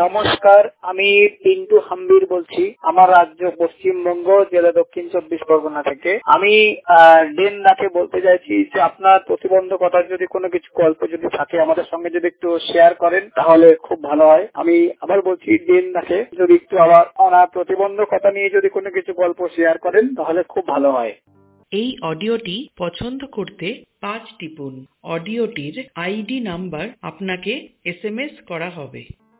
নমস্কার, আমি পিন্টু হাম্বির বলছি। আমার রাজ্য পশ্চিমবঙ্গ, জেলা দক্ষিণ 24 পরগনা থেকে। আমি ডেনদাকে বলতে চাইছি যে আপনার প্রতিবন্ধকতার যদি কোনো কিছু গল্প যদি থাকে আমাদের সঙ্গে যদি একটু শেয়ার করেন তাহলে খুব ভালো হয়। আমি আবার বলছি, ডেনদাকে যদি একটু আবার ওনার প্রতিবন্ধকতা নিয়ে যদি কোনো কিছু গল্প শেয়ার করেন তাহলে খুব ভালো হয়। এই অডিওটি পছন্দ করতে 5 টিপুন। অডিওটির আইডি নাম্বার আপনাকে SMS করা হবে।